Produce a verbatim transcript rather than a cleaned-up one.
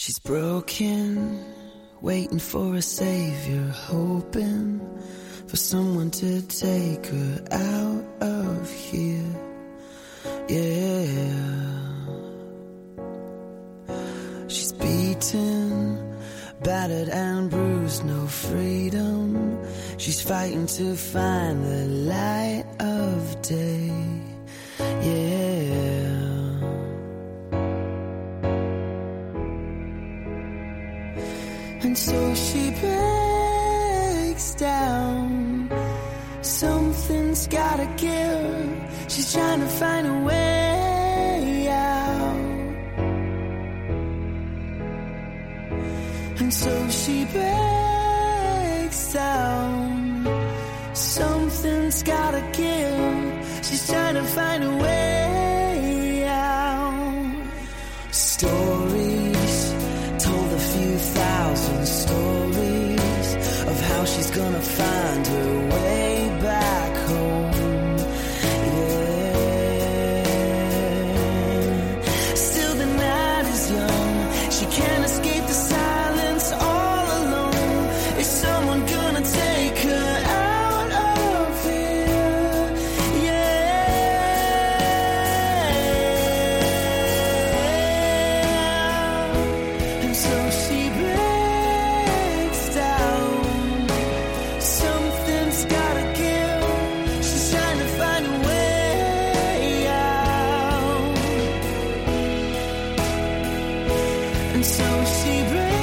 She's broken, waiting for a savior, hoping for someone to take her out of here. Yeah. She's beaten, battered and bruised, no freedom. She's fighting to find the light of day. Yeah. And so she breaks down. Something's gotta give. She's trying to find a way out. And so she breaks down. Something's gotta give. She's trying to find a way out. Stories told a few thousand stories of how she's gonna find her way back home. Yeah. Still the night is young. She can't escape the silence all alone. Is someone gonna take her out of here? Yeah. And so she breaks down. Something's gotta give. She's trying to find a way out. And so she breaks